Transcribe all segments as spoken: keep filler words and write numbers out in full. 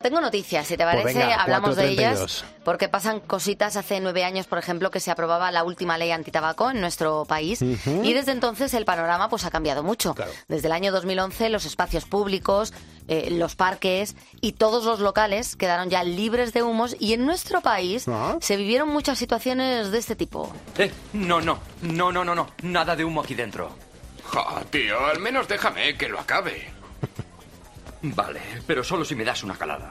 tengo noticias, si te parece, Pues venga, hablamos cuatro de treinta y ellas, dos. porque pasan cositas. Hace nueve años, por ejemplo, que se aprobaba la última ley antitabaco en nuestro país, Uh-huh. y desde entonces el panorama pues ha cambiado mucho. Claro. Desde el año dos mil once los espacios públicos, eh, los parques y todos los locales quedaron ya libres de humos, y en nuestro país ¿Ah? se vivieron muchas situaciones de este tipo. Eh, no, no, no, no, no, no, nada de humo aquí dentro. Ja, tío, al menos déjame que lo acabe. Vale, pero solo si me das una calada.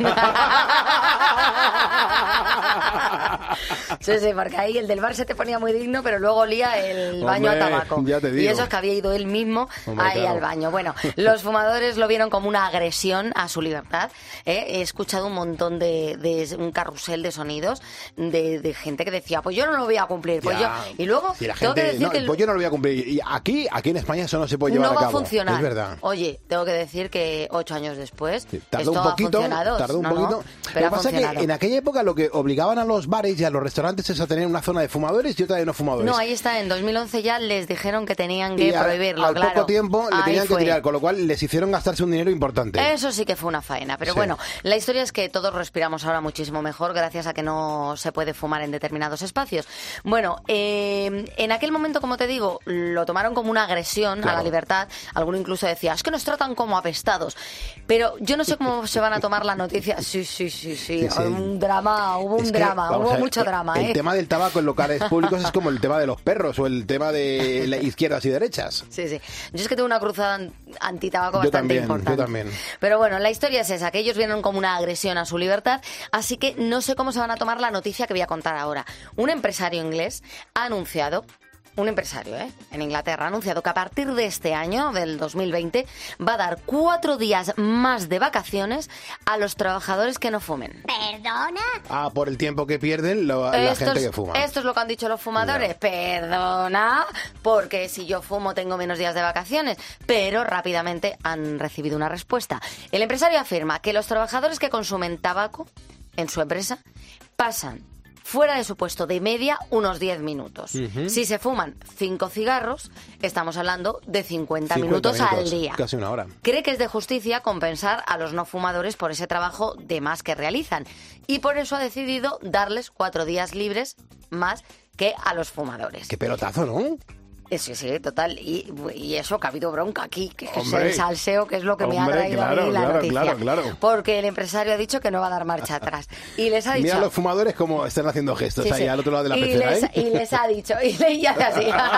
Sí, sí, porque ahí el del bar se te ponía muy digno, pero luego olía el baño Hombre, a tabaco. ya te digo. Y eso es que había ido él mismo Hombre, ahí claro. al baño. Bueno, los fumadores lo vieron como una agresión a su libertad. ¿eh? He escuchado un montón de, de un carrusel de sonidos de, de gente que decía, pues yo no lo voy a cumplir. Pues Ya. yo... Y luego Y la tengo que gente, decir no, que el- pues yo no lo voy a cumplir. Y aquí, aquí en España eso no se puede llevar no a va cabo. a funcionar. Es verdad. Oye, tengo que decir que ocho años después Sí, tardó esto un poquito, ha funcionado. tardó un No, no, poquito. pero lo ha que pasa es funcionado. que en aquella época lo que obligaban a los bares y a los restaurantes es a tener una zona de fumadores y otra de no fumadores. No, ahí está, en dos mil once ya les dijeron que tenían que y al, prohibirlo, al claro. poco tiempo le Ahí tenían que fue. tirar, con lo cual les hicieron gastarse un dinero importante. Eso sí que fue una faena, pero Sí. bueno, la historia es que todos respiramos ahora muchísimo mejor gracias a que no se puede fumar en determinados espacios. Bueno, eh, en aquel momento, como te digo, lo tomaron como una agresión a Claro. la libertad. Alguno incluso decía, es que nos tratan como apestados. Pero yo no sé cómo se van a tomar la noticia. Sí, sí, sí, sí, Sí, sí. un drama, hubo un Es que, drama, vamos hubo a ver, mucho drama, El ¿eh? tema del tabaco en locales públicos es como el tema de los perros o el tema de la izquierdas y derechas. Sí, sí. Yo es que tengo una cruzada an- antitabaco Yo bastante también, importante. yo también. Pero bueno, la historia es esa, que ellos vieron como una agresión a su libertad, así que no sé cómo se van a tomar la noticia que voy a contar ahora. Un empresario inglés ha anunciado... Un empresario, ¿eh? En Inglaterra ha anunciado que a partir de este año, del dos mil veinte, va a dar cuatro días más de vacaciones a los trabajadores que no fumen. ¿Perdona? Ah, por el tiempo que pierden lo- la Esto gente es- que fuma. Esto es lo que han dicho los fumadores. Perdona, porque si yo fumo tengo menos días de vacaciones. Pero rápidamente han recibido una respuesta. El empresario afirma que los trabajadores que consumen tabaco en su empresa pasan fuera de su puesto de media unos diez minutos. Ujú. Si se fuman cinco cigarros, estamos hablando de cincuenta, cincuenta minutos, al minutos, día. Casi una hora. Cree que es de justicia compensar a los no fumadores por ese trabajo de más que realizan, y por eso ha decidido darles cuatro días libres más que a los fumadores. Qué pelotazo, ¿no? Eh, Sí, sí, total. Y, y eso, que ha habido bronca aquí, que es Hombre. el salseo, que es lo que me ha Hombre, traído a claro, mí la claro, noticia. claro, claro. Porque el empresario ha dicho que no va a dar marcha atrás. Y les ha dicho... Mira los fumadores como están haciendo gestos Sí, ahí sí. al otro lado de la y pecera, les, ¿eh? y les ha dicho, y le y hace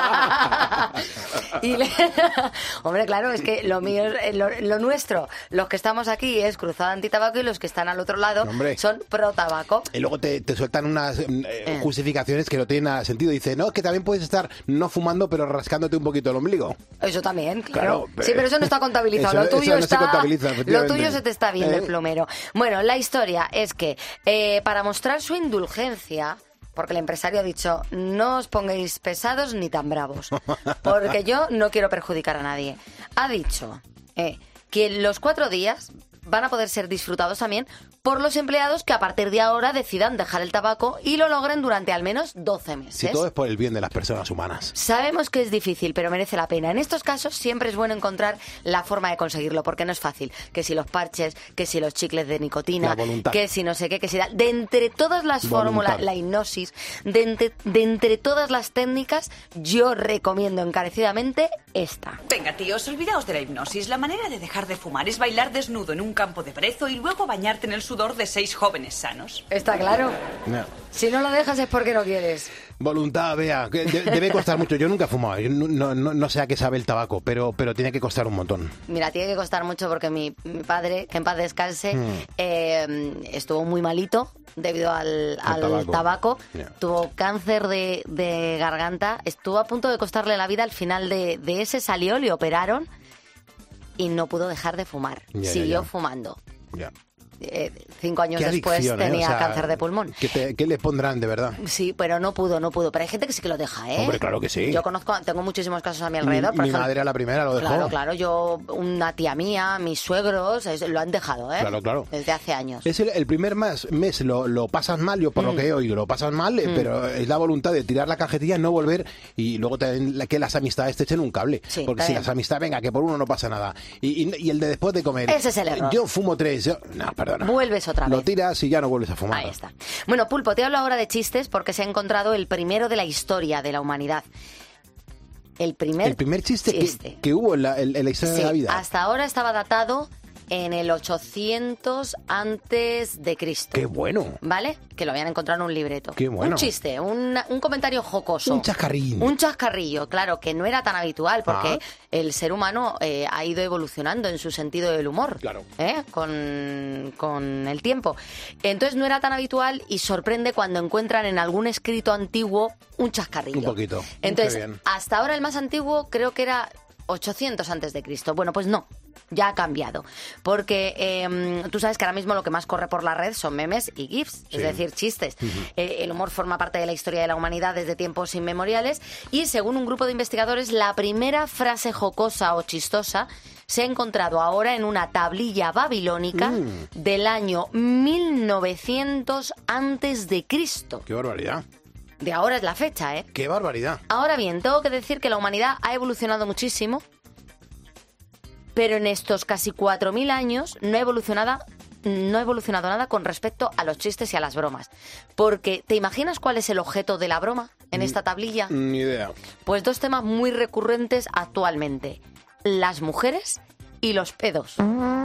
así. Y le- Hombre, claro, es que lo mío, es- lo, lo nuestro, los que estamos aquí es cruzada antitabaco, y los que están al otro lado Hombre. son pro tabaco. Y luego te, te sueltan unas eh, justificaciones que no tienen nada de sentido. Dice, no, que también puedes estar no fumando, pero rascándote un poquito el ombligo. Eso también, claro. Claro, Sí, pero eso no está contabilizado. eso- lo tuyo eso no se está. contabiliza, lo efectivamente. tuyo se te está viendo ¿Eh? el plumero. Bueno, la historia es que eh, para mostrar su indulgencia, porque el empresario ha dicho, no os pongáis pesados ni tan bravos, porque yo no quiero perjudicar a nadie. Ha dicho eh, que los cuatro días van a poder ser disfrutados también por los empleados que a partir de ahora decidan dejar el tabaco y lo logren durante al menos doce meses. Si todo es por el bien de las personas humanas. Sabemos que es difícil, pero merece la pena. En estos casos siempre es bueno encontrar la forma de conseguirlo, porque no es fácil. Que si los parches, que si los chicles de nicotina, La voluntad. que si no sé qué, que si tal. De entre todas las Voluntad. fórmulas, la hipnosis, de entre, de entre todas las técnicas, yo recomiendo encarecidamente esta. Venga, tíos, olvidaos de la hipnosis. La manera de dejar de fumar es bailar desnudo en un campo de brezo y luego bañarte en el sudor de seis jóvenes sanos. ¿Está claro? No. Si no lo dejas es porque no quieres. Voluntad, vea, que de- debe costar mucho. Yo nunca he fumado, yo no, no, no- no sé a qué sabe el tabaco, pero, pero tiene que costar un montón. Mira, tiene que costar mucho porque mi, mi padre, que en paz descanse, Hmm. eh, estuvo muy malito debido al, Al al tabaco. tabaco. Ya. Tuvo cáncer de, de garganta. Estuvo a punto de costarle la vida. Al final de, de ese salió, le operaron y no pudo dejar de fumar. Ya, ya, Siguió ya. fumando. Ya. Eh, cinco años Qué después adicción, ¿eh? tenía O sea, cáncer de pulmón. ¿qué, te- qué le pondrán de verdad? Sí, pero no pudo, no pudo. Pero hay gente que sí que lo deja, ¿eh? Hombre, claro que sí. Yo conozco, tengo muchísimos casos a mi Mi, alrededor. por mi ejemplo- madre a la primera lo dejó. Claro, claro. Yo, una tía mía, mis suegros, es- lo han dejado, ¿eh? Claro, claro. Desde hace años. Es el, el primer mes, mes lo, lo pasas mal, yo por Mm. lo que he oído, lo pasas mal, eh, pero es la voluntad de tirar la cajetilla, no volver y luego también la- que las amistades te echen un cable. Sí, porque si también. las amistades, venga, que por uno no pasa nada. Y, y- y el de después de comer. Ese es el error. Yo fumo tres. Yo, no, perdona. Vuelves otra vez. Lo tiras y ya no vuelves a fumar. Ahí está. Bueno, Pulpo, te hablo ahora de chistes porque se ha encontrado el primero de la historia de la humanidad. El primer, el primer chiste, chiste. Que, que hubo en la, en, en la historia sí, de la vida. Hasta ahora estaba datado en el ochocientos antes de Cristo. ¡Qué bueno! ¿Vale? Que lo habían encontrado en un libreto. ¡Qué bueno! Un chiste, un, un comentario jocoso. Un chascarrillo. Un chascarrillo, claro, que no era tan habitual porque ah. el ser humano eh, ha ido evolucionando en su sentido del humor. Claro. ¿eh? Con, con el tiempo. Entonces no era tan habitual y sorprende cuando encuentran en algún escrito antiguo un chascarrillo. Un poquito. Entonces, Qué bien. hasta ahora el más antiguo creo que era ochocientos antes de Cristo. Bueno, pues no. Ya ha cambiado, porque eh, tú sabes que ahora mismo lo que más corre por la red son memes y GIFs, sí. es decir, chistes. Uh-huh. Eh, el humor forma parte de la historia de la humanidad desde tiempos inmemoriales y, según un grupo de investigadores, la primera frase jocosa o chistosa se ha encontrado ahora en una tablilla babilónica mm. del año mil novecientos antes de Cristo. ¡Qué barbaridad! De ahora es la fecha, ¿eh? ¡Qué barbaridad! Ahora bien, tengo que decir que la humanidad ha evolucionado muchísimo, pero en estos casi cuatro mil años no ha evolucionado, no ha evolucionado nada con respecto a los chistes y a las bromas. Porque, ¿te imaginas cuál es el objeto de la broma en esta tablilla? Ni idea. Pues dos temas muy recurrentes actualmente. Las mujeres y los pedos.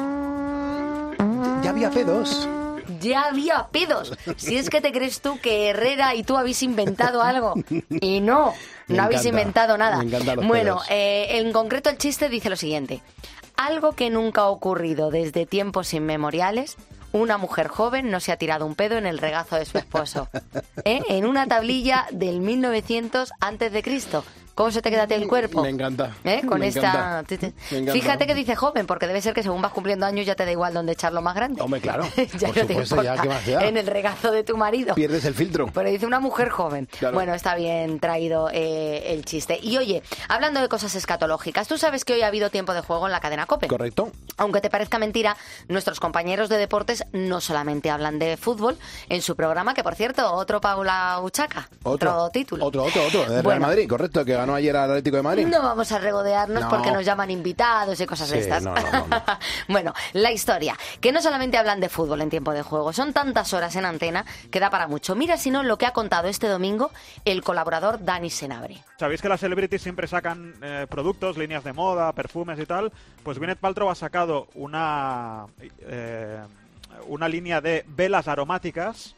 ¿Ya había pedos? Ya había pedos. Si es que te crees tú que Herrera y tú habéis inventado algo. Y no, Me no habéis encanta, inventado nada. me encantan los Bueno, pedos. eh, en concreto el chiste dice lo siguiente. Algo que nunca ha ocurrido desde tiempos inmemoriales. Una mujer joven no se ha tirado un pedo en el regazo de su esposo. ¿Eh? En una tablilla del mil novecientos antes de Cristo. ¿Cómo se te queda el cuerpo? Me encanta. ¿Eh? Con me esta. Encanta. Me encanta. Fíjate que dice joven, porque debe ser que según vas cumpliendo años ya te da igual dónde echarlo más grande. Hombre, claro. ya Por no supuesto, te importa. ya, ¿qué más da? En el regazo de tu marido. Pierdes el filtro. Pero dice una mujer joven. Claro. Bueno, está bien traído eh, el chiste. Y oye, hablando de cosas escatológicas, tú sabes que hoy ha habido tiempo de juego en la cadena COPE. Correcto. Aunque te parezca mentira, nuestros compañeros de deportes no solamente hablan de fútbol en su programa, que por cierto, otro Paula Uchaca, otro, otro título. Otro, otro, otro, de Real bueno, Madrid, correcto, que ganó ayer al Atlético de Madrid. No vamos a regodearnos No. porque nos llaman invitados y cosas Sí, de estas. no, no, no, no. Bueno, la historia, que no solamente hablan de fútbol en tiempo de juego, son tantas horas en antena que da para mucho. Mira si no lo que ha contado este domingo el colaborador Dani Senabre. Sabéis que las celebrities siempre sacan eh, productos, líneas de moda, perfumes y tal. Pues Gwyneth Paltrow ha sacado una, eh, una línea de velas aromáticas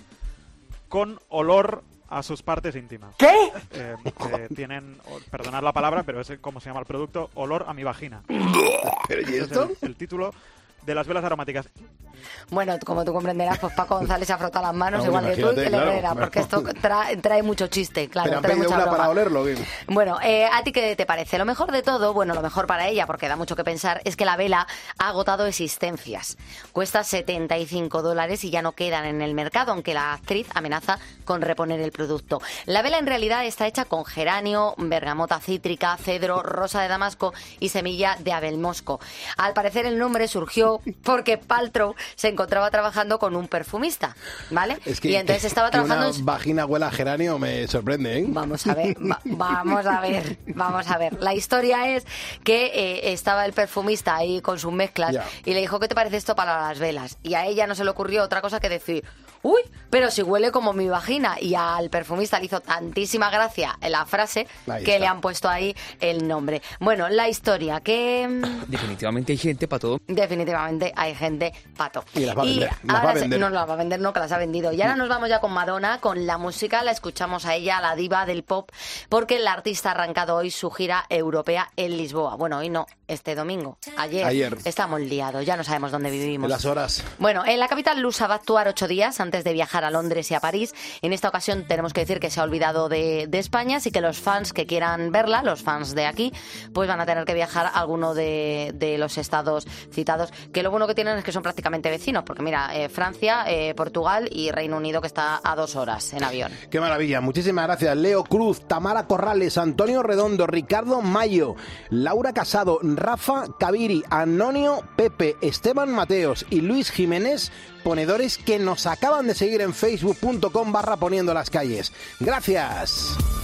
con olor a sus partes íntimas. ¿Qué? Eh, que tienen, perdonad la palabra, pero es como se llama el producto, olor a mi vagina. ¿Pero y Ese es esto? el, el título de las velas aromáticas. Bueno, como tú comprenderás, pues Paco González se ha frotado las manos, No, igual que tú y imagínate, el claro. Herrera, porque esto trae, trae mucho chiste, claro. ¿Pero han trae pedido mucha una broma. para olerlo? ¿Qué? Bueno, eh, ¿a ti qué te parece? Lo mejor de todo, bueno, lo mejor para ella, porque da mucho que pensar, es que la vela ha agotado existencias. Cuesta setenta y cinco dólares y ya no quedan en el mercado, aunque la actriz amenaza con reponer el producto. La vela en realidad está hecha con geranio, bergamota cítrica, cedro, rosa de damasco y semilla de abelmosco. Al parecer el nombre surgió porque Paltrow se encontraba trabajando con un perfumista, ¿vale? Es que, y entonces que- estaba que trabajando una en... vagina huela a geranio me sorprende, ¿eh? Vamos a ver, va- vamos a ver, vamos a ver. La historia es que eh, estaba el perfumista ahí con sus mezclas Ya. y le dijo, ¿qué te parece esto para las velas? Y a ella no se le ocurrió otra cosa que decir, uy, pero si huele como mi vagina. Y al perfumista le hizo tantísima gracia la frase Ahí que está. le han puesto ahí el nombre. Bueno, la historia, que mm, Definitivamente hay gente para todo. definitivamente hay gente pato. Y las va a vender, las ahora va a se- vender. no las va a vender, no, que las ha vendido. Y ahora nos vamos ya con Madonna, con la música, la escuchamos a ella, la diva del pop, porque la artista ha arrancado hoy su gira europea en Lisboa. Bueno, hoy no, este domingo. Ayer. Ayer. Estamos liados, ya no sabemos dónde vivimos. En las horas. Bueno, en la capital lusa va a actuar ocho días antes de viajar a Londres y a París. En esta ocasión tenemos que decir que se ha olvidado de, de España, así que los fans que quieran verla, los fans de aquí, pues van a tener que viajar a alguno de, de los estados citados, que lo bueno que tienen es que son prácticamente vecinos, porque mira, eh, Francia, eh, Portugal y Reino Unido, que está a dos horas en avión. Qué maravilla. Muchísimas gracias. Leo Cruz, Tamara Corrales, Antonio Redondo, Ricardo Mayo, Laura Casado, Rafa Caviri, Anonio, Pepe, Esteban Mateos y Luis Jiménez, ponedores que nos acaban de seguir en facebook punto com barra poniendo las calles. Gracias.